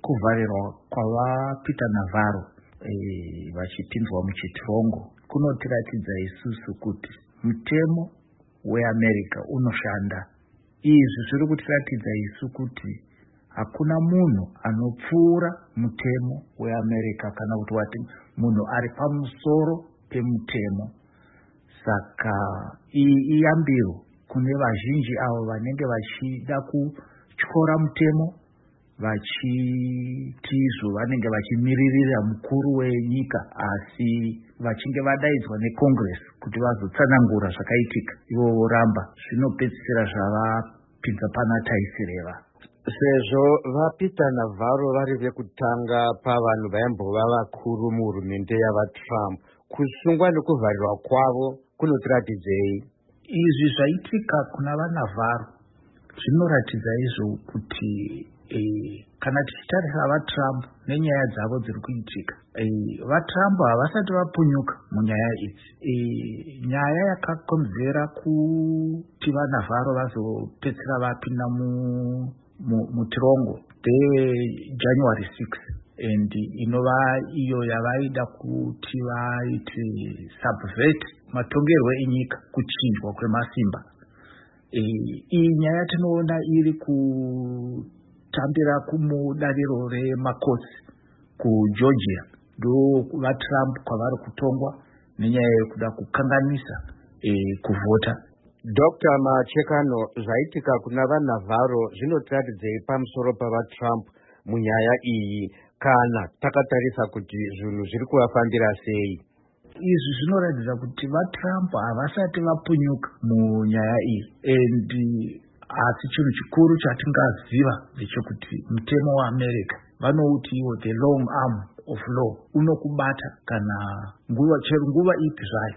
kuvharirwa kwavaPeter Navarro vachipinzwa muchitirongo kunotiratidza isusu kuti mutemo weAmerica unoshanda. Izvi zviri kutiratidza isu kuti hakuna munhu anopfuura mutemo weAmerica kana kuti wati munhu ari pamusoro pemutemo. Saka iyambiro kune vazhinji avo vanenge vachida kutyora mutemo vachitizvo vanenge vachimiririra mukuru wenyika, asi vachinge vadaidzwa neCongress kuti vazotsanangura zvakaitika ivo voramba, zvinopedzisira zvavapinza pana taisireva. Sezvo vaPeter Navarro vari vekutanga pavanhu vaimbova vakuru muhurumende yavaTrump, kusungwa nekuvharirwa kwavo kunotiratidzei? Izvi zvaitika kuna vaNavarro zvinoratidza izvo kuti kana tichitarisa vaTrump nenyaya dzavo dziri kuitika, vaTrump havasati vapunyuka munyaya idzi. Nyaya yakakonzera kuti vaNavarro vazopedzisira vapinda mutirongo January 6 and inova iyo yavaida kuti vaite subvert matongerwo enyika, kuchinjwa kwemasimba. Iyi nyaya tinoona iri kutambira kumudariro remakotsi kuGeorgia, ndo vaTrump kwavari kutongwa nenyaya yekuda kukanganisa kuvhota. Dr. Machekano, zvaitika kuna vaNavarro zvinotiratidzei pamusoro pavaTrump munyaya iyi, kana takatarisa kuti zvinhu zviri kuvafambira sei? Izvi zvinoratidza kuti vaTrump havasati vapunyuka munyaya iyi, and asi chinhu chikuru chatingaziva ndechekuti mutemo weAmerica vanouti iwo the long arm of law unokubata kana chero nguva ipi zvayo.